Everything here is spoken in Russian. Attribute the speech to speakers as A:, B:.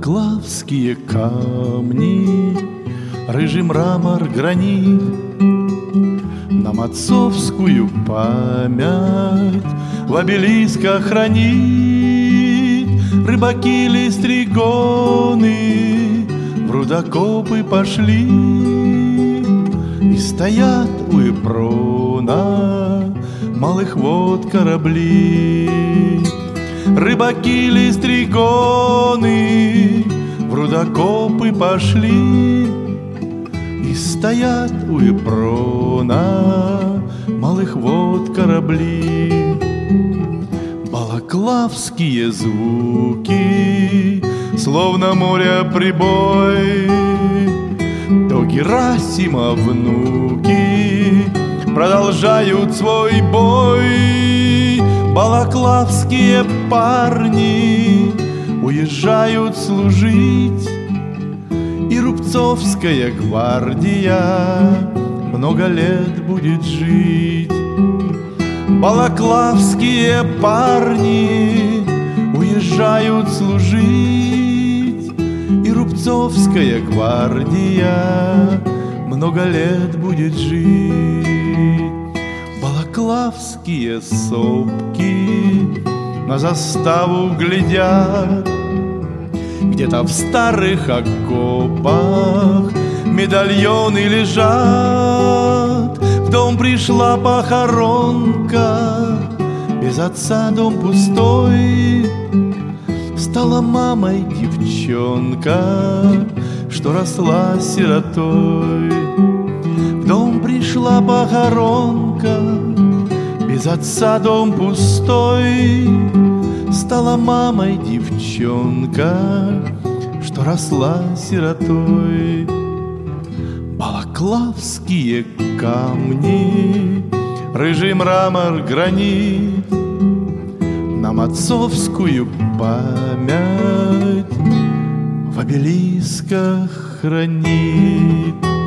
A: Балаклавские камни, рыжий мрамор, гранит нам отцовскую память в обелисках хранит. Рыбаки ли стригоны в рудокопы пошли, и стоят у Эпрона малых вод корабли. Рыбаки ли стригоны в рудокопы пошли, и стоят у Эпрона малых вод корабли. Балаклавские звуки, словно моря прибой, то Герасима внуки продолжают свой бой. Балаклавские парни уезжают служить, и Рубцовская гвардия много лет будет жить. Балаклавские парни уезжают служить, и Рубцовская гвардия много лет будет жить. Балаклавские сопки на заставу глядят, где-то в старых окопах медальоны лежат. В дом пришла похоронка, без отца дом пустой. Стала мамой девчонка, что росла сиротой. В дом пришла похоронка, без отца дом пустой. Стала мамой девчонка, что росла сиротой. Балаклавские камни, рыжий мрамор, гранит нам отцовскую память в обелисках хранит.